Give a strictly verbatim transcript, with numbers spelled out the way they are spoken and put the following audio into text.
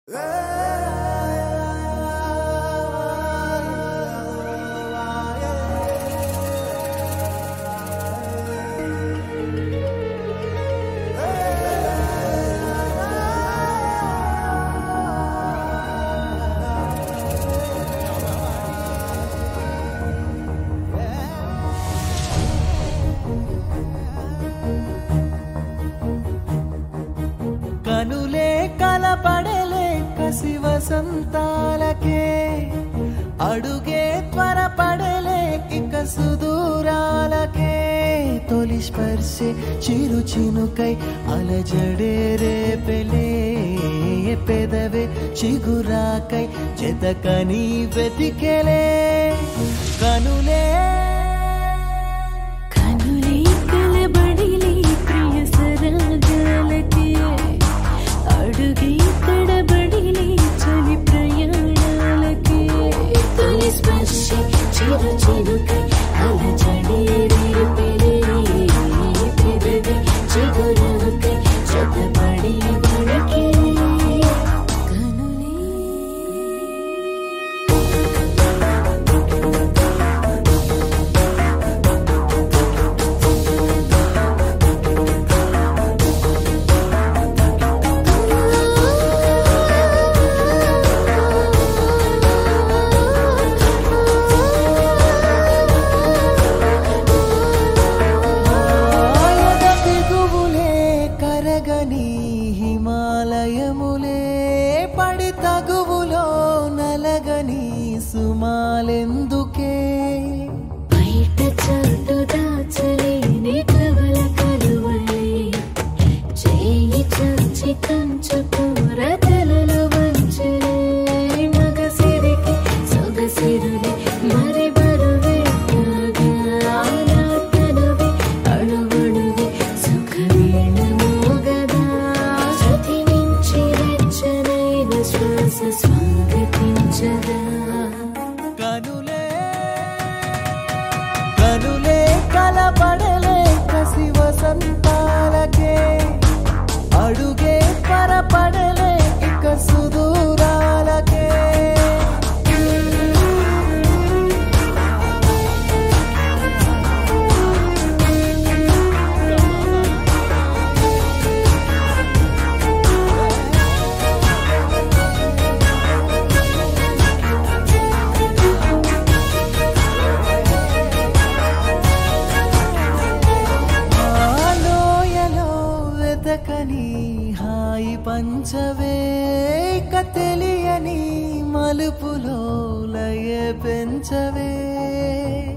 కనులే కలపడలే కసి వసంతాలకే అడుగే త్వరపడలే ఇక సుదూరాలకే తొలి స్పర్శే చిరు చినుకై అలజడే రేపెలే పెదవే చిగురాకై చెతకని వెతికెలే కనులే కనులే కలబడిలే ప్రియ సరాగాలకే అడుగే తడబడిలే చలి ప్రయాణాలకే తొలి స్పర్శే చిరు చిరుకై అలజడే రేపెలే పెదవే చిగురాకై చెతపడి వణికే కనులే కరగని హిమాలయములే పడి తగువులో నలగని సుమాలెందుకే బయట చాటు దాచలేని కవల కలువలే చేయి చచ్చి కంచుకోర తలలో వంచలే మగసిరికి సొగసిరులే మరి బరువే కాగా తనువే అణువణువే సుఖవీణ మోగదా శృతి మించి వెచ్చనైన శ్వాస స్వాగతించదా కనులే కనులే కలపడలే కసి వసంతాలకే అడుగే పరపడలే ఇక సుదూరాలకే ఆలోయలో వెతకని హాయి పంచవే ఇక తెలియని మలుపులో లయ పెంచవే